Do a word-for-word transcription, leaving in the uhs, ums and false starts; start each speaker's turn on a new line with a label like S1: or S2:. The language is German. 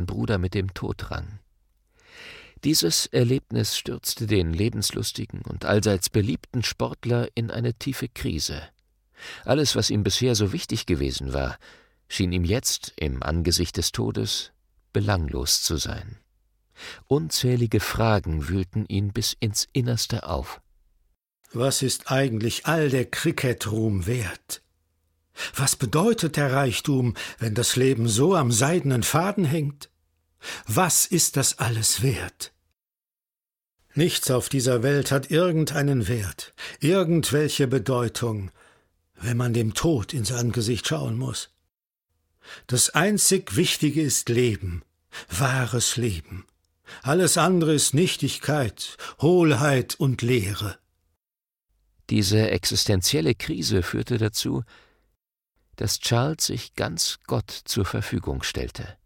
S1: Bruder mit dem Tod rang. Dieses Erlebnis stürzte den lebenslustigen und allseits beliebten Sportler in eine tiefe Krise. Alles, was ihm bisher so wichtig gewesen war, schien ihm jetzt im Angesicht des Todes belanglos zu sein. Unzählige Fragen wühlten ihn bis ins Innerste auf.
S2: Was ist eigentlich all der Kricketruhm wert? Was bedeutet der Reichtum, wenn das Leben so am seidenen Faden hängt? Was ist das alles wert? Nichts auf dieser Welt hat irgendeinen Wert, irgendwelche Bedeutung, wenn man dem Tod ins Angesicht schauen muss. Das einzig Wichtige ist Leben, wahres Leben. Alles andere ist Nichtigkeit, Hohlheit und Leere.
S1: Diese existenzielle Krise führte dazu, dass Charles sich ganz Gott zur Verfügung stellte.